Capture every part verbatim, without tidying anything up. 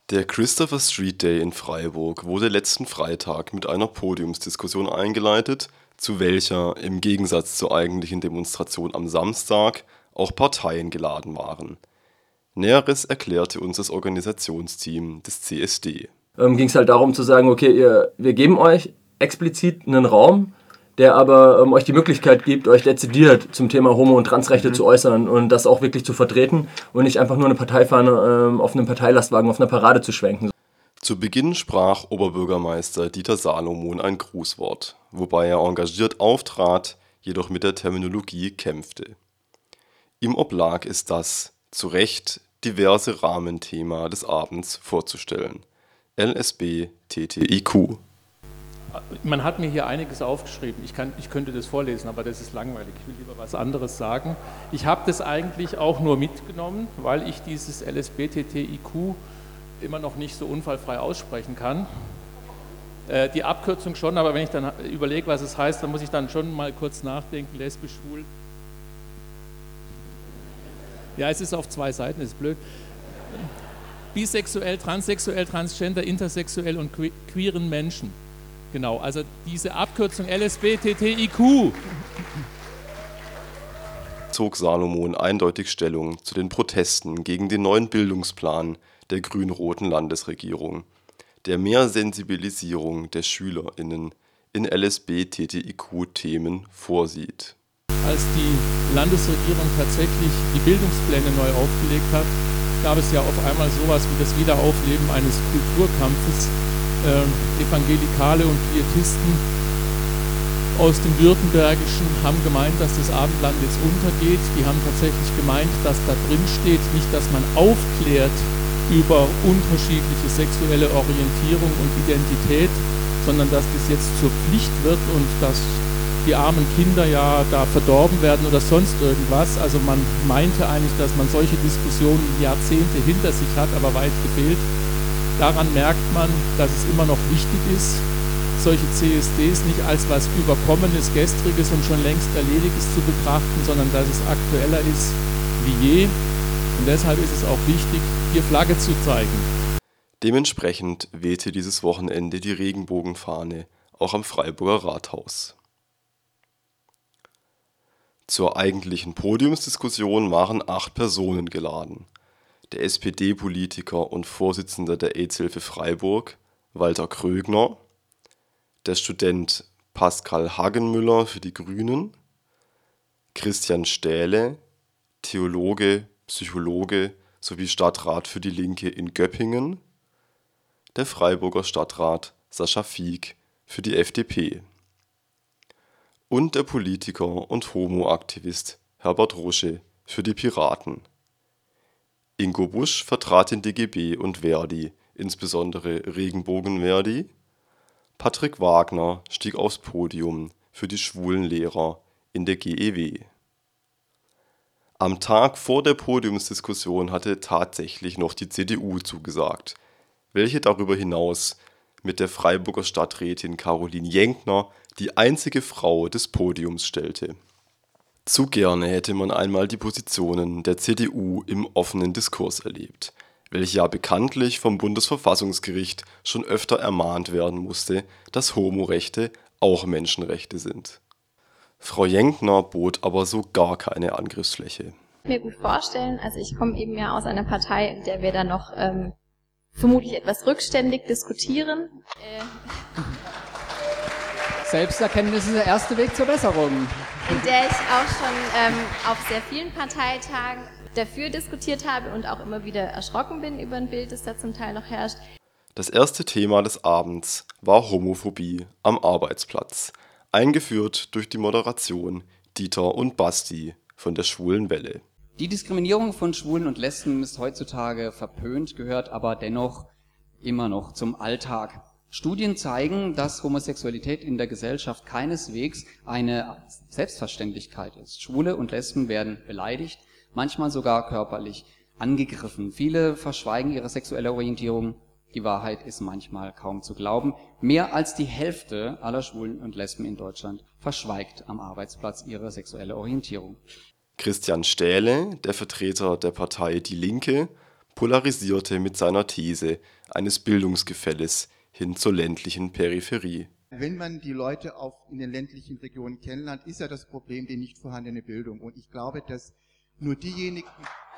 Der Christopher Street Day in Freiburg wurde letzten Freitag mit einer Podiumsdiskussion eingeleitet, zu welcher im Gegensatz zur eigentlichen Demonstration am Samstag auch Parteien geladen waren. Näheres erklärte uns das Organisationsteam des C S D. Ähm, ging es halt darum zu sagen, okay, ihr, wir geben euch explizit einen Raum, der aber ähm, euch die Möglichkeit gibt, euch dezidiert zum Thema Homo- und Transrechte mhm. zu äußern und das auch wirklich zu vertreten und nicht einfach nur eine Parteifahne ähm, auf einem Parteilastwagen auf einer Parade zu schwenken. Zu Beginn sprach Oberbürgermeister Dieter Salomon ein Grußwort, wobei er engagiert auftrat, jedoch mit der Terminologie kämpfte. Ihm oblag es das, zu Recht diverse Rahmenthema des Abends vorzustellen. L S B T T I Q. Man hat mir hier einiges aufgeschrieben. Ich, kann, ich könnte das vorlesen, aber das ist langweilig. Ich will lieber was anderes sagen. Ich habe das eigentlich auch nur mitgenommen, weil ich dieses L S B T T I Q immer noch nicht so unfallfrei aussprechen kann. Äh, die Abkürzung schon, aber wenn ich dann überlege, was es heißt, dann muss ich dann schon mal kurz nachdenken, lesbisch, schwul. Ja, es ist auf zwei Seiten, das ist blöd. Bisexuell, transsexuell, transgender, intersexuell und que- queeren Menschen. Genau, also diese Abkürzung L S B T T I Q. Zog Salomon eindeutig Stellung zu den Protesten gegen den neuen Bildungsplan der grün-roten Landesregierung, der mehr Sensibilisierung der SchülerInnen in L S B T T I Q-Themen vorsieht. Als die Landesregierung tatsächlich die Bildungspläne neu aufgelegt hat, gab es ja auf einmal sowas wie das Wiederaufleben eines Kulturkampfes. Äh, Evangelikale und Pietisten aus dem Württembergischen haben gemeint, dass das Abendland jetzt untergeht. Die haben tatsächlich gemeint, dass da drin steht, nicht, dass man aufklärt über unterschiedliche sexuelle Orientierung und Identität, sondern dass das jetzt zur Pflicht wird und dass die armen Kinder ja da verdorben werden oder sonst irgendwas. Also man meinte eigentlich, dass man solche Diskussionen Jahrzehnte hinter sich hat, aber weit gefehlt. Daran merkt man, dass es immer noch wichtig ist, solche C S Ds nicht als was Überkommenes, Gestriges und schon längst Erledigtes zu betrachten, sondern dass es aktueller ist wie je. Und deshalb ist es auch wichtig, hier Flagge zu zeigen. Dementsprechend wehte dieses Wochenende die Regenbogenfahne auch am Freiburger Rathaus. Zur eigentlichen Podiumsdiskussion waren acht Personen geladen. Der S P D-Politiker und Vorsitzender der AIDS-Hilfe Freiburg, Walter Krögner, der Student Pascal Hagenmüller für die Grünen, Christian Stähle, Theologe, Psychologe sowie Stadtrat für die Linke in Göppingen, der Freiburger Stadtrat Sascha Fieck für die F D P und der Politiker und Homo-Aktivist Herbert Rusche für die Piraten. Ingo Busch vertrat den D G B und Verdi, insbesondere Regenbogen-Verdi. Patrick Wagner stieg aufs Podium für die schwulen Lehrer in der G E W. Am Tag vor der Podiumsdiskussion hatte tatsächlich noch die C D U zugesagt, welche darüber hinaus mit der Freiburger Stadträtin Caroline Jenkner die einzige Frau des Podiums stellte. Zu gerne hätte man einmal die Positionen der C D U im offenen Diskurs erlebt, welche ja bekanntlich vom Bundesverfassungsgericht schon öfter ermahnt werden musste, dass Homorechte auch Menschenrechte sind. Frau Jenkner bot aber so gar keine Angriffsfläche. Mir gut vorstellen, also ich komme eben ja aus einer Partei, in der wir dann noch ähm, vermutlich etwas rückständig diskutieren. Äh, Selbsterkenntnis ist der erste Weg zur Besserung. In der ich auch schon ähm, auf sehr vielen Parteitagen dafür diskutiert habe und auch immer wieder erschrocken bin über ein Bild, das da zum Teil noch herrscht. Das erste Thema des Abends war Homophobie am Arbeitsplatz, eingeführt durch die Moderation Dieter und Basti von der Schwulen Welle. Die Diskriminierung von Schwulen und Lesben ist heutzutage verpönt, gehört aber dennoch immer noch zum Alltag. Studien zeigen, dass Homosexualität in der Gesellschaft keineswegs eine Selbstverständlichkeit ist. Schwule und Lesben werden beleidigt, manchmal sogar körperlich angegriffen. Viele verschweigen ihre sexuelle Orientierung. Die Wahrheit ist manchmal kaum zu glauben. Mehr als die Hälfte aller Schwulen und Lesben in Deutschland verschweigt am Arbeitsplatz ihre sexuelle Orientierung. Christian Stähle, der Vertreter der Partei Die Linke, polarisierte mit seiner These eines Bildungsgefälles hin zur ländlichen Peripherie. Wenn man die Leute auf, in den ländlichen Regionen kennenlernt, ist ja das Problem die nicht vorhandene Bildung. Und ich glaube, dass nur diejenigen,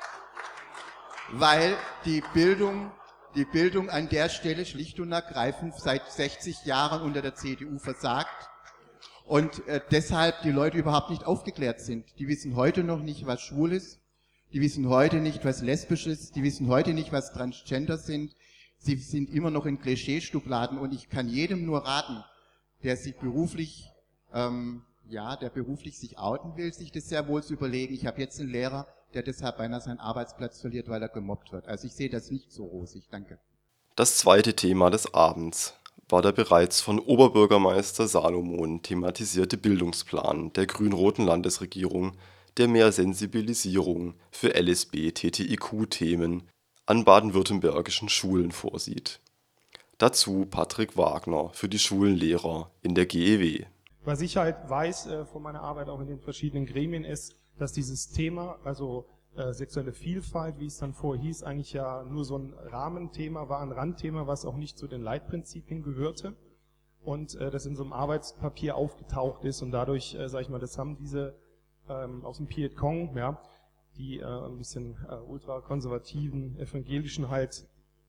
weil die Bildung, die Bildung an der Stelle schlicht und ergreifend seit sechzig Jahren unter der C D U versagt und äh, deshalb die Leute überhaupt nicht aufgeklärt sind. Die wissen heute noch nicht, was schwul ist, die wissen heute nicht, was lesbisch ist, die wissen heute nicht, was Transgender sind. Sie sind immer noch in Klischeeschubladen und ich kann jedem nur raten, der sich beruflich, ähm, ja, der beruflich sich outen will, sich das sehr wohl zu überlegen. Ich habe jetzt einen Lehrer, der deshalb beinahe seinen Arbeitsplatz verliert, weil er gemobbt wird. Also ich sehe das nicht so rosig. Danke. Das zweite Thema des Abends war der bereits von Oberbürgermeister Salomon thematisierte Bildungsplan der grün-roten Landesregierung, der mehr Sensibilisierung für L S B-T T I Q-Themen an baden-württembergischen Schulen vorsieht. Dazu Patrick Wagner für die Schulenlehrer in der G E W. Was ich halt weiß äh, von meiner Arbeit auch in den verschiedenen Gremien ist, dass dieses Thema, also äh, sexuelle Vielfalt, wie es dann vorher hieß, eigentlich ja nur so ein Rahmenthema war, ein Randthema, was auch nicht zu den Leitprinzipien gehörte und äh, das in so einem Arbeitspapier aufgetaucht ist und dadurch, äh, sag ich mal, das haben diese ähm, aus dem Viet Cong, ja, die äh, ein bisschen äh, ultrakonservativen Evangelischen halt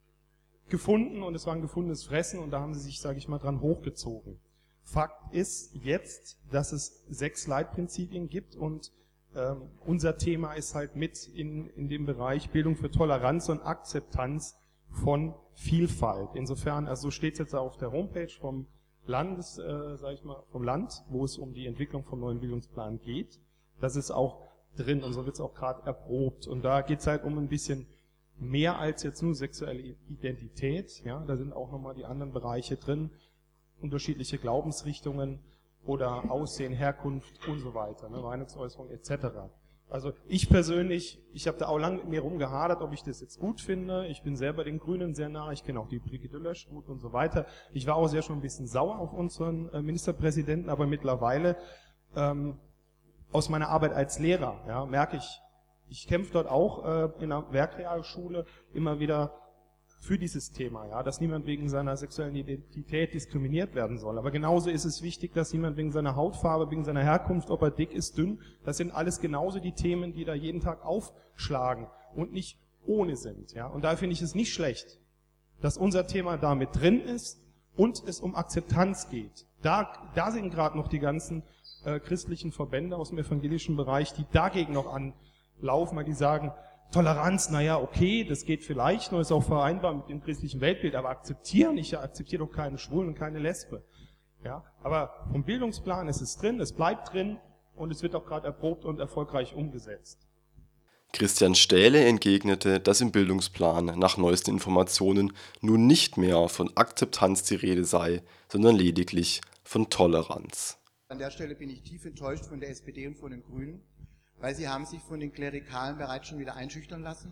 gefunden und es war ein gefundenes Fressen und da haben sie sich, sage ich mal, dran hochgezogen. Fakt ist jetzt, dass es sechs Leitprinzipien gibt und ähm, unser Thema ist halt mit in, in dem Bereich Bildung für Toleranz und Akzeptanz von Vielfalt. Insofern, also so steht es jetzt auf der Homepage vom Landes, äh, sag ich mal, vom Land, wo es um die Entwicklung vom neuen Bildungsplan geht. Das ist auch drin und so wird es auch gerade erprobt. Und da geht es halt um ein bisschen mehr als jetzt nur sexuelle Identität. Ja, da sind auch nochmal die anderen Bereiche drin, unterschiedliche Glaubensrichtungen oder Aussehen, Herkunft und so weiter, ne, Meinungsäußerung et cetera. Also ich persönlich, ich habe da auch lange mit mir rumgehadert, ob ich das jetzt gut finde. Ich bin selber den Grünen sehr nah, ich kenne auch die Brigitte Lösch gut und so weiter. Ich war auch sehr schon ein bisschen sauer auf unseren äh, Ministerpräsidenten, aber mittlerweile ähm, aus meiner Arbeit als Lehrer, ja, merke ich, ich kämpfe dort auch äh, in einer Werkrealschule immer wieder für dieses Thema, ja, dass niemand wegen seiner sexuellen Identität diskriminiert werden soll. Aber genauso ist es wichtig, dass niemand wegen seiner Hautfarbe, wegen seiner Herkunft, ob er dick ist, dünn, das sind alles genauso die Themen, die da jeden Tag aufschlagen und nicht ohne sind, ja. Und da finde ich es nicht schlecht, dass unser Thema da mit drin ist und es um Akzeptanz geht. Da, da sind gerade noch die ganzen äh, christlichen Verbände aus dem evangelischen Bereich, die dagegen noch anlaufen, weil die sagen, Toleranz, naja, okay, das geht vielleicht, nur ist auch vereinbar mit dem christlichen Weltbild, aber akzeptieren, ich akzeptiere doch keine Schwulen und keine Lesbe. Ja, aber vom Bildungsplan ist es drin, es bleibt drin und es wird auch gerade erprobt und erfolgreich umgesetzt. Christian Stähle entgegnete, dass im Bildungsplan nach neuesten Informationen nun nicht mehr von Akzeptanz die Rede sei, sondern lediglich von Toleranz. An der Stelle bin ich tief enttäuscht von der S P D und von den Grünen, weil sie haben sich von den Klerikalen bereits schon wieder einschüchtern lassen.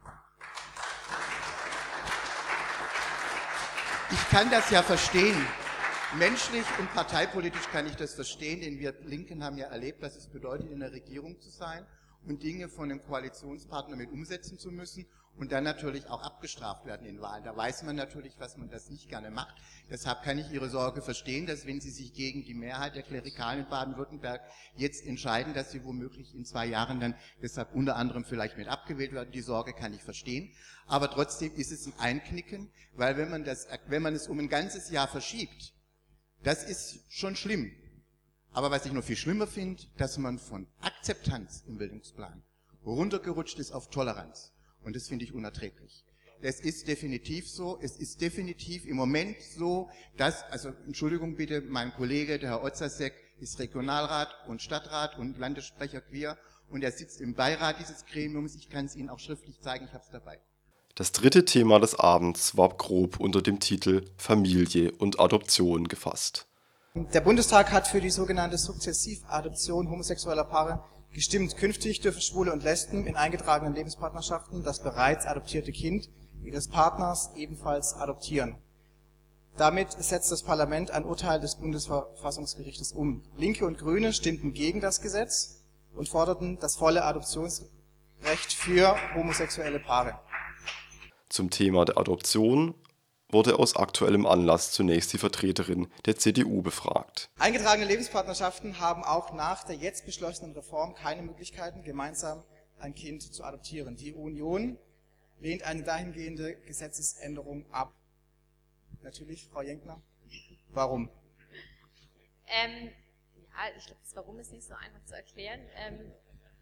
Ich kann das ja verstehen. Menschlich und parteipolitisch kann ich das verstehen, denn wir Linken haben ja erlebt, was es bedeutet, in der Regierung zu sein und Dinge von einem Koalitionspartner mit umsetzen zu müssen und dann natürlich auch abgestraft werden in Wahlen. Da weiß man natürlich, was man das nicht gerne macht. Deshalb kann ich Ihre Sorge verstehen, dass wenn Sie sich gegen die Mehrheit der Klerikalen in Baden-Württemberg jetzt entscheiden, dass Sie womöglich in zwei Jahren dann deshalb unter anderem vielleicht mit abgewählt werden. Die Sorge kann ich verstehen. Aber trotzdem ist es ein Einknicken, weil wenn man das, wenn man es um ein ganzes Jahr verschiebt, das ist schon schlimm. Aber was ich noch viel schlimmer finde, dass man von Akzeptanz im Bildungsplan runtergerutscht ist auf Toleranz. Und das finde ich unerträglich. Es ist definitiv so, es ist definitiv im Moment so, dass, also Entschuldigung bitte, mein Kollege, der Herr Otzasek, ist Regionalrat und Stadtrat und Landessprecher queer und er sitzt im Beirat dieses Gremiums. Ich kann es Ihnen auch schriftlich zeigen, ich habe es dabei. Das dritte Thema des Abends war grob unter dem Titel Familie und Adoption gefasst. Der Bundestag hat für die sogenannte Sukzessivadoption homosexueller Paare gestimmt. Künftig dürfen Schwule und Lesben in eingetragenen Lebenspartnerschaften das bereits adoptierte Kind ihres Partners ebenfalls adoptieren. Damit setzt das Parlament ein Urteil des Bundesverfassungsgerichtes um. Linke und Grüne stimmten gegen das Gesetz und forderten das volle Adoptionsrecht für homosexuelle Paare. Zum Thema der Adoption wurde aus aktuellem Anlass zunächst die Vertreterin der C D U befragt. Eingetragene Lebenspartnerschaften haben auch nach der jetzt beschlossenen Reform keine Möglichkeiten, gemeinsam ein Kind zu adoptieren. Die Union lehnt eine dahingehende Gesetzesänderung ab. Natürlich, Frau Jenkner. Warum? Ähm, ja, ich glaube, das Warum ist nicht so einfach zu erklären. Ähm,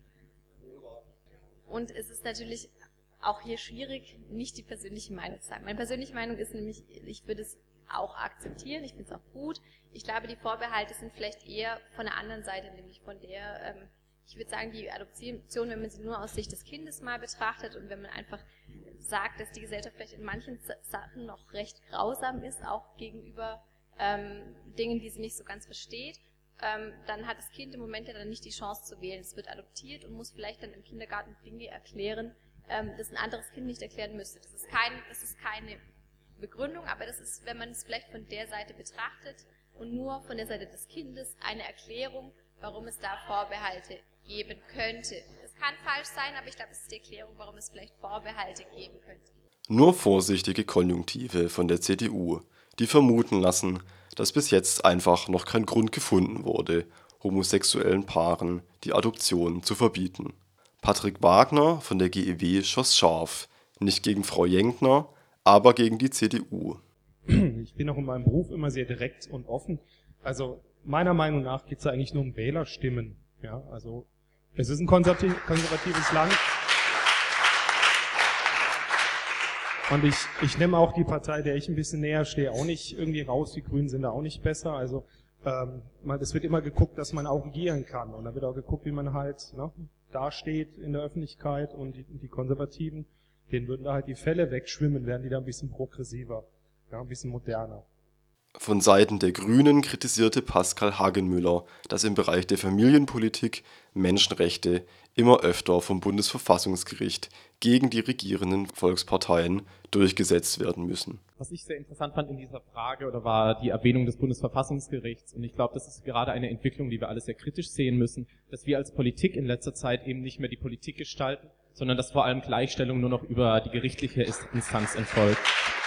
und es ist natürlich auch hier schwierig, nicht die persönliche Meinung zu sagen. Meine persönliche Meinung ist nämlich, ich würde es auch akzeptieren, ich finde es auch gut. Ich glaube, die Vorbehalte sind vielleicht eher von der anderen Seite, nämlich von der, ähm, ich würde sagen, die Adoption, wenn man sie nur aus Sicht des Kindes mal betrachtet und wenn man einfach sagt, dass die Gesellschaft vielleicht in manchen Sachen noch recht grausam ist, auch gegenüber ähm, Dingen, die sie nicht so ganz versteht, ähm, dann hat das Kind im Moment ja dann nicht die Chance zu wählen. Es wird adoptiert und muss vielleicht dann im Kindergarten Dinge erklären, ähm, das ein anderes Kind nicht erklären müsste. Das ist, kein, das ist keine Begründung, aber das ist, wenn man es vielleicht von der Seite betrachtet und nur von der Seite des Kindes eine Erklärung, warum es da Vorbehalte geben könnte. Es kann falsch sein, aber ich glaube, es ist die Erklärung, warum es vielleicht Vorbehalte geben könnte. Nur vorsichtige Konjunktive von der C D U, die vermuten lassen, dass bis jetzt einfach noch kein Grund gefunden wurde, homosexuellen Paaren die Adoption zu verbieten. Patrick Wagner von der G E W schoss scharf, nicht gegen Frau Jenkner, aber gegen die C D U. Ich bin auch in meinem Beruf immer sehr direkt und offen. Also meiner Meinung nach geht es eigentlich nur um Wählerstimmen. Ja, also es ist ein konservativ, konservatives Land. Und ich, ich nehme auch die Partei, der ich ein bisschen näher stehe, auch nicht irgendwie raus. Die Grünen sind da auch nicht besser. Also ähm, es wird immer geguckt, dass man auch regieren kann. Und da wird auch geguckt, wie man halt ne, dasteht in der Öffentlichkeit. Und die, die Konservativen, denen würden da halt die Fälle wegschwimmen, wären die da ein bisschen progressiver, ja, ein bisschen moderner. Von Seiten der Grünen kritisierte Pascal Hagenmüller, dass im Bereich der Familienpolitik Menschenrechte immer öfter vom Bundesverfassungsgericht gegen die regierenden Volksparteien durchgesetzt werden müssen. Was ich sehr interessant fand in dieser Frage oder war die Erwähnung des Bundesverfassungsgerichts. Und ich glaube, das ist gerade eine Entwicklung, die wir alle sehr kritisch sehen müssen, dass wir als Politik in letzter Zeit eben nicht mehr die Politik gestalten, sondern dass vor allem Gleichstellung nur noch über die gerichtliche Instanz erfolgt.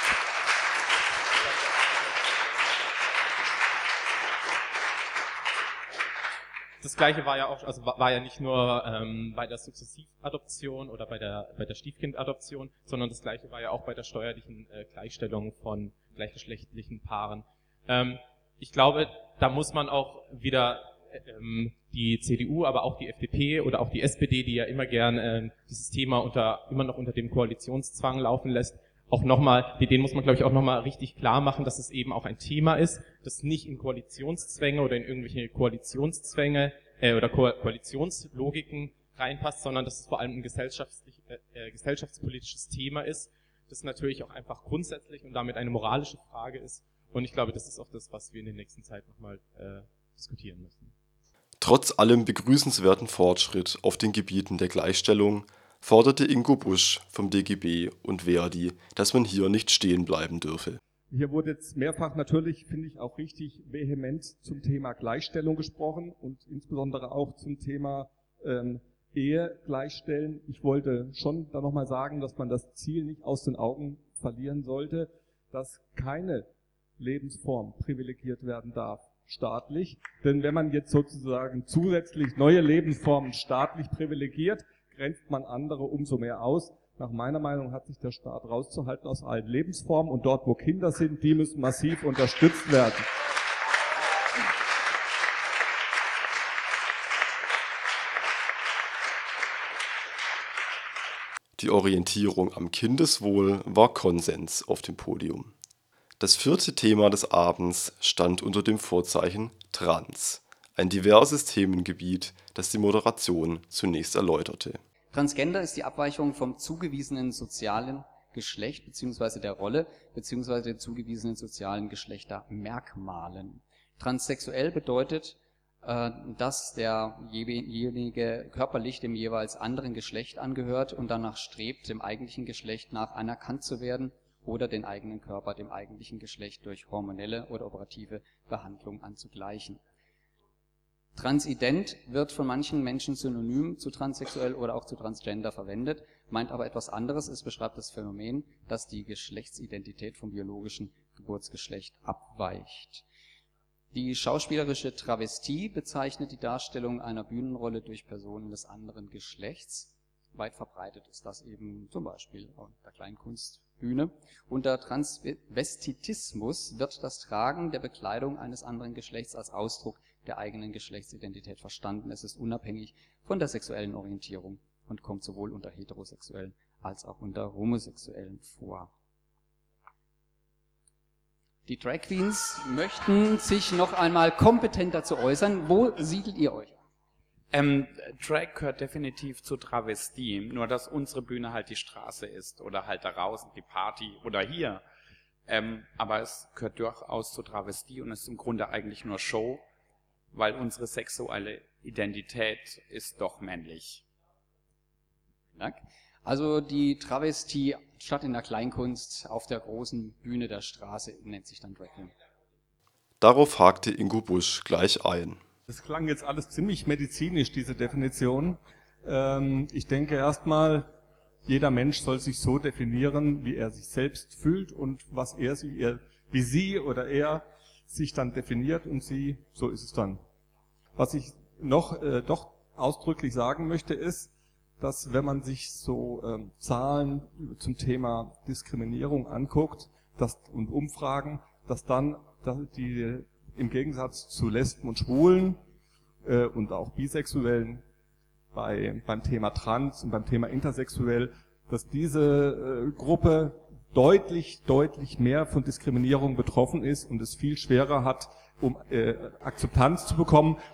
Das Gleiche war ja auch, also war ja nicht nur ähm, bei der Sukzessivadoption oder bei der bei der Stiefkindadoption, sondern das Gleiche war ja auch bei der steuerlichen äh, Gleichstellung von gleichgeschlechtlichen Paaren. Ähm, ich glaube, da muss man auch wieder ähm, die C D U, aber auch die F D P oder auch die S P D, die ja immer gern äh, dieses Thema unter immer noch unter dem Koalitionszwang laufen lässt, auch nochmal, denen muss man, glaube ich, auch nochmal richtig klar machen, dass es eben auch ein Thema ist, das nicht in Koalitionszwänge oder in irgendwelche Koalitionszwänge äh, oder Ko- Koalitionslogiken reinpasst, sondern dass es vor allem ein gesellschaftlich, äh, gesellschaftspolitisches Thema ist, das natürlich auch einfach grundsätzlich und damit eine moralische Frage ist. Und ich glaube, das ist auch das, was wir in der nächsten Zeit nochmal äh, diskutieren müssen. Trotz allem begrüßenswerten Fortschritt auf den Gebieten der Gleichstellung forderte Ingo Busch vom D G B und Verdi, dass man hier nicht stehen bleiben dürfe. Hier wurde jetzt mehrfach natürlich, finde ich, auch richtig vehement zum Thema Gleichstellung gesprochen und insbesondere auch zum Thema ähm, Ehe gleichstellen. Ich wollte schon da nochmal sagen, dass man das Ziel nicht aus den Augen verlieren sollte, dass keine Lebensform privilegiert werden darf, staatlich. Denn wenn man jetzt sozusagen zusätzlich neue Lebensformen staatlich privilegiert, grenzt man andere umso mehr aus. Nach meiner Meinung hat sich der Staat rauszuhalten aus allen Lebensformen und dort, wo Kinder sind, die müssen massiv unterstützt werden. Die Orientierung am Kindeswohl war Konsens auf dem Podium. Das vierte Thema des Abends stand unter dem Vorzeichen Trans, ein diverses Themengebiet, das die Moderation zunächst erläuterte. Transgender ist die Abweichung vom zugewiesenen sozialen Geschlecht bzw. der Rolle bzw. den zugewiesenen sozialen Geschlechtermerkmalen. Transsexuell bedeutet, äh, dass derjenige körperlich dem jeweils anderen Geschlecht angehört und danach strebt, dem eigentlichen Geschlecht nach anerkannt zu werden oder den eigenen Körper dem eigentlichen Geschlecht durch hormonelle oder operative Behandlung anzugleichen. Transident wird von manchen Menschen synonym zu transsexuell oder auch zu transgender verwendet, meint aber etwas anderes. Es beschreibt das Phänomen, dass die Geschlechtsidentität vom biologischen Geburtsgeschlecht abweicht. Die schauspielerische Travestie bezeichnet die Darstellung einer Bühnenrolle durch Personen des anderen Geschlechts. Weit verbreitet ist das eben zum Beispiel auf der Kleinkunstbühne. Unter Transvestitismus wird das Tragen der Bekleidung eines anderen Geschlechts als Ausdruck der eigenen Geschlechtsidentität verstanden. Es ist unabhängig von der sexuellen Orientierung und kommt sowohl unter Heterosexuellen als auch unter Homosexuellen vor. Die Drag Queens möchten sich noch einmal kompetent dazu äußern. Wo siedelt ihr euch? Ähm, Drag gehört definitiv zu Travestie, nur dass unsere Bühne halt die Straße ist oder halt da draußen die Party oder hier. Ähm, aber es gehört durchaus zu Travestie und ist im Grunde eigentlich nur Show, weil unsere sexuelle Identität ist doch männlich. Dank. Also die Travestie statt in der Kleinkunst auf der großen Bühne der Straße nennt sich dann Drag Queen. Darauf hakte Ingo Busch gleich ein. Das klang jetzt alles ziemlich medizinisch, diese Definition. Ähm, ich denke erstmal, jeder Mensch soll sich so definieren, wie er sich selbst fühlt und was er sich, er, wie sie oder er sich dann definiert und sie, so ist es dann. Was ich noch äh, doch ausdrücklich sagen möchte ist, dass wenn man sich so ähm, Zahlen zum Thema Diskriminierung anguckt dass, und Umfragen, dass dann dass die im Gegensatz zu Lesben und Schwulen äh, und auch Bisexuellen bei, beim Thema Trans und beim Thema Intersexuell, dass diese äh, Gruppe deutlich, deutlich mehr von Diskriminierung betroffen ist und es viel schwerer hat, um äh, Akzeptanz zu bekommen